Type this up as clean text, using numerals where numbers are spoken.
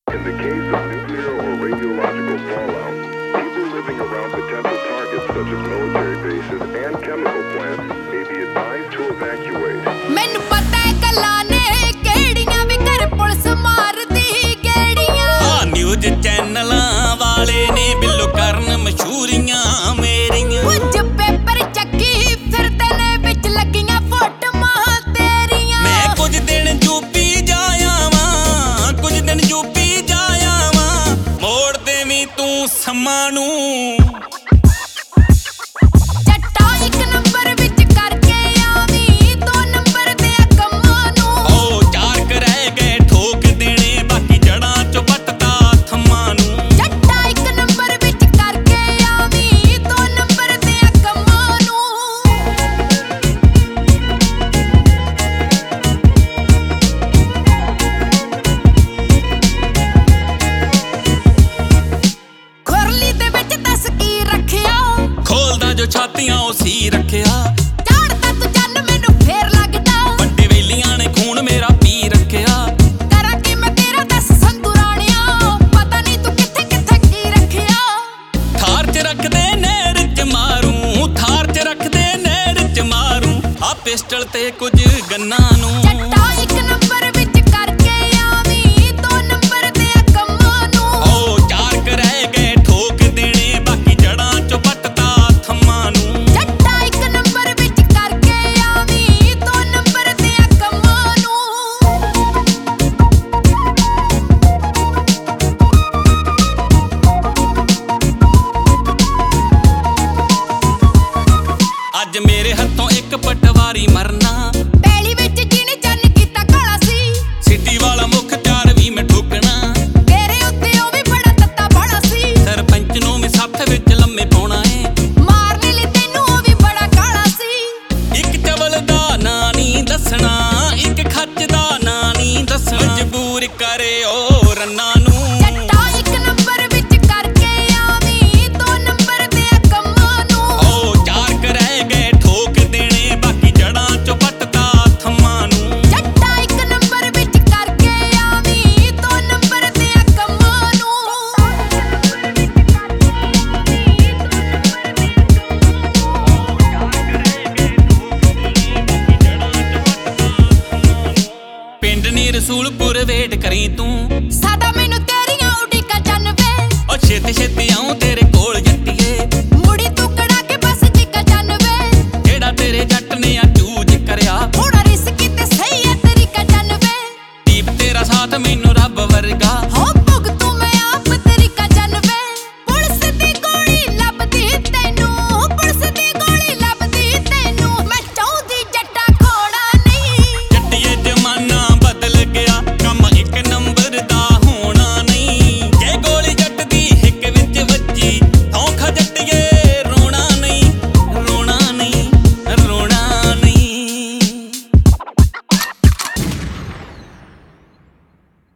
In the case of nuclear or radiological fallout, people living around potential targets such as military bases and chemical plants may be advised to evacuate. ਮੈਨੂੰ ਪਤਾ ਹੈ ਗੱਲਾਂ ਨੇ ਕਿਹੜੀਆਂ ਵੀ ਘਰ police ਮਾਰਦੀ ਗੇੜੀਆਂ ਆ ਨਿਊਜ਼ ਚੈਨਲਾਂ ਵਾਲੇ ਨੇ ਬਿੱਲੋ ਕਰਨ ਮਸ਼ਹੂਰੀਆਂ ਮੇਰੀਆਂ ਕੁਝ ਪੇਪਰ ਚੱਕੀ ਫਿਰਦੇ ਨੇ ਵਿੱਚ ਲੱਗੀਆਂ ਫੋਟੋਆਂ ਤੇਰੀਆਂ ਮੈਂ ਕੁਝ ਦਿਨ ਯੂਪੀ ਜਾਇਆ ਵਾਂ ਕੁਝ ਦਿਨ ਯੂਪੀ ਜਾਇਆ ਵਾਂ ਮੋੜ ਦੇਵੀਂ ਤੂੰ ਸਮਾਂ ਨੂੰ ਛਾਤੀਆਂ ਉਹ ਸੀ ਰੱਖਿਆ ਝਾੜਦਾ ਤੂੰ ਜਨ ਮੈਨੂੰ ਫੇਰ ਲੱਗਦਾ ਵੱਡੇ ਵੇਲੀਆਂ ਨੇ ਖੂਨ ਮੇਰਾ ਪੀ ਰੱਖਿਆ ਕਰਾਂ ਕਿ ਮੈਂ ਤੇਰਾ ਦੱਸ ਸੰਦੂਰਾਣਿਆ ਪਤਾ ਨਹੀਂ ਤੂੰ ਕਿੱਥੇ ਕਿੱਥੇ ਕੀ ਰੱਖਿਆ ਥਾਰ 'ਚ ਰੱਖਦੇ ਨਹਿਰ 'ਚ ਮਾਰੂ ਥਾਰ 'ਚ ਰੱਖਦੇ ਨਹਿਰ 'ਚ ਮਾਰੂ ਆ ਪਿਸਟਲ ਤੇ ਕੁਝ ਗੰਨਾਂ ਨੂੰ ਜੱਟਾ ਇੱਕ ਨੰਬਰ ਵਿੱਚ ਕਰਕੇ ਆਵੀਂ ਦੋ ਨੰਬਰ ਦੇ ਕੰਮਾਂ ਨੂੰ ਉਹ ਚਾਰ ਕ ਰਹਿ ਗਏ ਠੋਕ ਦੇਣੇ ਬਾਕੀ ਜੜਾਂ 'ਚੋਂ ਪੱਟਤਾ ਜੱਟਾ ਇੱਕ ਨੰਬਰ ਵਿੱਚ ਕਰਕੇ ਆਵੀਂ ਦੋ ਨੰਬਰ ਦੇ ਕੰਮਾਂ ਨੂੰ ਅੱਜ ਮੇਰੇ ਹੱਥੋਂ ਇੱਕ ਪਟਵਾਰੀ ਮਰਨਾ ਪੈਲੀ ਵਿੱਚ ਜਿਹਨੇ ਜਨ ਕੀਤਾ ਕਾਲਾ ਸੀ ਸਿੱਟੀ ਵਾਲਾ ਮੁੱਖ ਚਾਰ ਵੀ ਮੈਂ ਠੋਕਣਾ ਤੇਰੇ ਉੱਤੇ ਉਹ ਵੀ ਬੜਾ ਤੱਤਾ ਬਾਲਾ ਸੀ ਸਰਪੰਚ ਨੂੰ ਵੀ ਸੱਥ ਵਿੱਚ ਲੰਮੇ ਪਾਉਣਾ ਏ ਮਾਰਨੇ ਲਈ ਤੈਨੂੰ ਉਹ ਵੀ ਬੜਾ ਕਾਲਾ ਸੀ ਇੱਕ ਚਵਲ ਦਾ ਨਾਂ ਨਹੀਂ ਦੱਸਣਾ ਇੱਕ ਖੱਚ ਦਾ ਨਾਂ ਨਹੀਂ ਦੱਸਣਾ ਮਜਬੂਰ ਕਰੇ ਉਹ ਰੰਨਾਂ ਨੂੰ ਜੱਟਾ ਇੱਕ ਨੰਬਰ ਵਿੱਚ ਕਰਕੇ ਆਵੀਂ ਦੋ ਨੰਬਰ ਦੇ ਕੰਮਾਂ ਨੂੰ ਉਹ ਚਾਰ ਕ ਰਹਿ ਗਏ ਠੋਕ ਦੇਣੇ ਬਾਕੀ ਜੜਾਂ 'ਚੋਂ ਪੱਟਤਾ ਥੰਮਾਂ ਨੂੰ ਜੱਟਾ ਇੱਕ ਨੰਬਰ ਵਿੱਚ ਕਰਕੇ ਆਵੀਂ ਦੋ ਨੰਬਰ ਦੇ ਕੰਮਾਂ ਨੂੰ ਪਿੰਡ ਨੀ ਰਸੂਲਪੁਰ ਵੇਟ ਕਰੀ ਤੂੰ ਸਾਦਾ ਮੈਨੂੰ ਤੇਰੀਆਂ ਉਡੀਕਾਂ ਜਨਵੇ ਉਹ ਛੇਤੀ ਛੇਤੀ ਆਉਂ ਤੇਰੇ ਕੋਲ ਜੱਟੀਏ ਮੁੜੀ ਤੂੰ ਕੜਾ ਕੇ ਬਸ ਜਿੱਕਾ ਜਨਵੇ ਜਿਹੜਾ ਤੇਰੇ ਜੱਟ ਨੇ ਆ ਚੂਜ ਕਰਿਆ ਥੋੜਾ ਰਿਸਕ ਤੇ ਸਹੀ ਹੈ ਤੇਰੀ ਕਾ ਜਨਵੇ ਦੀਪ ਤੇਰਾ ਸਾਥ ਮੈਨੂੰ ਰੱਬ ਵਰਗਾ